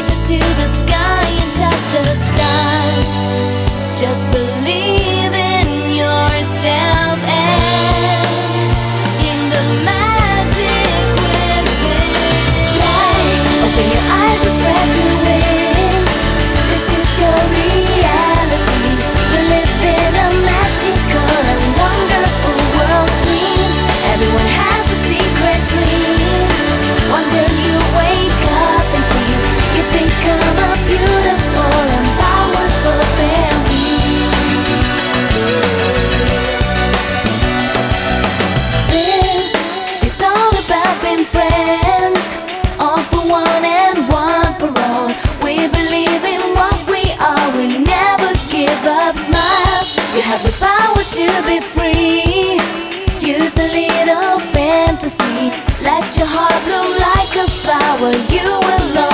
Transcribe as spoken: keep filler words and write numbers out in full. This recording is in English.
reach up to the sky and touch the stars. Just believe in yourself and in the magic within. Fly, open your eyes and spread your wings. This is your reality. We live in a magical and wonderful world dream. Everyone has a secret dream. One day you wake up and see you've become a beautiful and powerful fairy. This is all about being friends, all for one and one for all. We believe in what we are, we never give up. Smile, you have the power to be free. Use a little fantasy, let your heart bloom like a flower. You will love